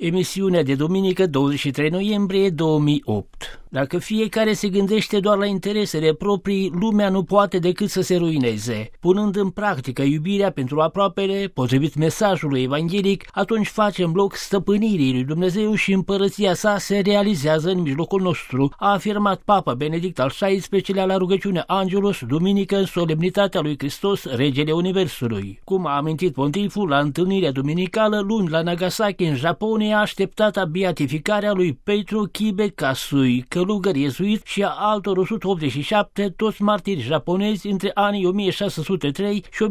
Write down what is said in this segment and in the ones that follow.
Emisiunea de duminică 23 noiembrie 2008. Dacă fiecare se gândește doar la interesele proprii, lumea nu poate decât să se ruineze. Punând în practică iubirea pentru aproapele, potrivit mesajului evanghelic, atunci facem loc stăpânirii lui Dumnezeu și împărăția sa se realizează în mijlocul nostru, a afirmat Papa Benedict al XVI-lea la rugăciunea Angelus, duminică în solemnitatea lui Hristos, Regele Universului. Cum a amintit pontiful la întâlnirea duminicală, luni la Nagasaki, în Japonia, așteptata beatificarea lui Petru Kibe Kasui, călugăr iezuit, și a altor 187, toți martiri japonezi între anii 1603 și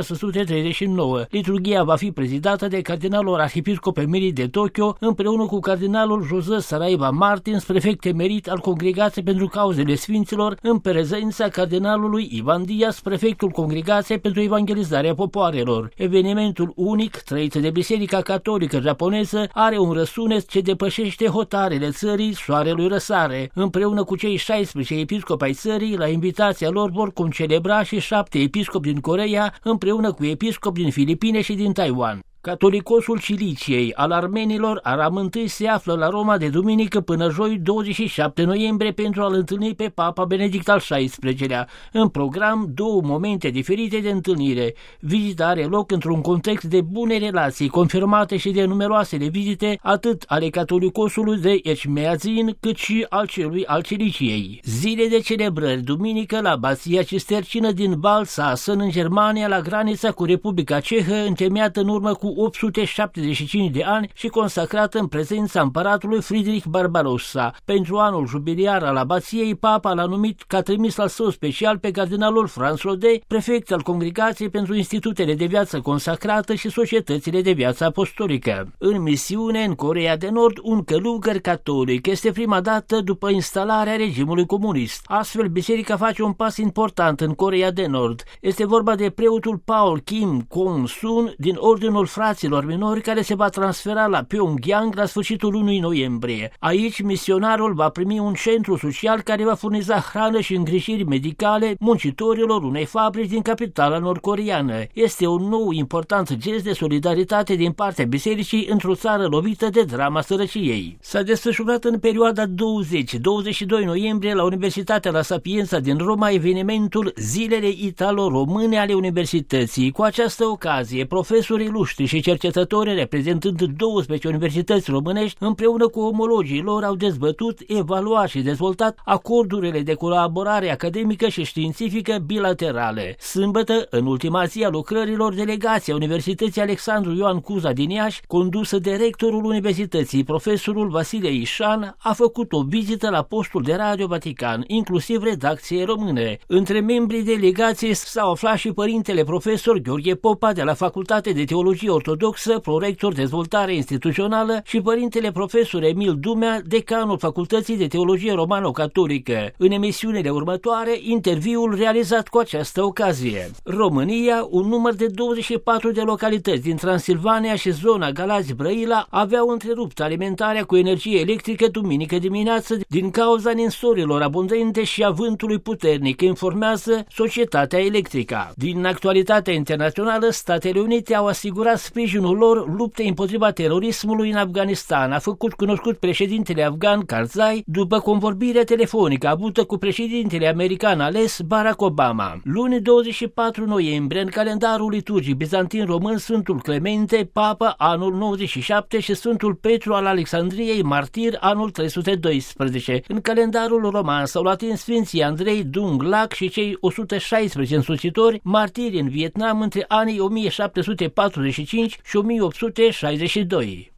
1639. Liturghia va fi prezidată de cardinalul arhiepiscop emerit de Tokyo, împreună cu cardinalul José Saraiva Martins, prefect emerit al Congregației pentru Cauzele Sfinților, în prezența cardinalului Ivan Diaz, prefectul Congregației pentru Evangelizarea Popoarelor. Evenimentul unic, trăit de Biserica Catolică Japoneză, are un răsunet ce depășește hotarele țării soarelui răsare. Împreună cu cei 16 episcopi ai țării, la invitația lor vor concelebra și 7 episcopi din Coreea, împreună cu episcopi din Filipine și din Taiwan. Catolicosul Ciliciei al armenilor, Aram I, se află la Roma de duminică până joi 27 noiembrie pentru a-l întâlni pe Papa Benedict al XVI-lea. În program, două momente diferite de întâlnire. Vizita are loc într-un context de bune relații, confirmate și de numeroasele vizite, atât ale catolicosului de Echmeazin, cât și al celui al Ciliciei. Zile de celebrări, duminică la Abația Cistercină din Balsassen, în Germania, la granița cu Republica Cehă, întemeiată în urmă cu 875 de ani și consacrată în prezența împăratului Friedrich Barbarossa. Pentru anul jubiliar al abației, Papa l-a numit ca trimis al său special pe cardinalul Franz Rode, prefect al Congregației pentru Institutele de Viață Consacrată și Societățile de Viață Apostolică. În misiune în Coreea de Nord, un călugăr catolic. Este prima dată după instalarea regimului comunist. Astfel, biserica face un pas important în Coreea de Nord. Este vorba de preotul Paul Kim Kwon-sun din Ordinul Fraților Minori, care se va transfera la Pyongyang la sfârșitul lunii noiembrie. Aici, misionarul va primi un centru social care va furniza hrană și îngrijiri medicale muncitorilor unei fabrici din capitala nord-coreeană. Este un nou important gest de solidaritate din partea bisericii într-o țară lovită de drama sărăciei. S-a desfășurat în perioada 20-22 noiembrie la Universitatea La Sapienza din Roma evenimentul Zilele Italo-Române ale Universității. Cu această ocazie, profesorii luștri și cercetători reprezentând 12 universități românești, împreună cu omologii lor, au dezbătut, evaluat și dezvoltat acordurile de colaborare academică și științifică bilaterale. Sâmbătă, în ultima zi a lucrărilor, delegația Universității Alexandru Ioan Cuza din Iași, condusă de rectorul Universității, profesorul Vasile Ișan, a făcut o vizită la postul de Radio Vatican, inclusiv redacției române. Între membrii delegației s-au aflat și părintele profesor Gheorghe Popa de la Facultatea de Teologie Ortodoxă, prorector dezvoltare instituțională, și părintele profesor Emil Dumea, decanul Facultății de Teologie Romano-Catolică. În emisiunile următoare, interviul realizat cu această ocazie. România, un număr de 24 de localități din Transilvania și zona Galați-Brăila aveau întrerupt alimentarea cu energie electrică duminică dimineață din cauza ninsorilor abundente și a vântului puternic, informează Societatea Electrică. Din actualitatea internațională, Statele Unite au asigurat sprijinul lor luptei împotriva terorismului în Afganistan, a făcut cunoscut președintele afgan Karzai după convorbirea telefonică avută cu președintele american ales Barack Obama. Luni 24 noiembrie, în calendarul liturgic bizantin român, Sfântul Clemente, Papa, anul 97, și Sfântul Petru al Alexandriei, martir, anul 312. În calendarul roman s-au luat în Sfinții Andrei Dung Lac și cei 116 însuțitori, martiri în Vietnam între anii 1745 și 1862.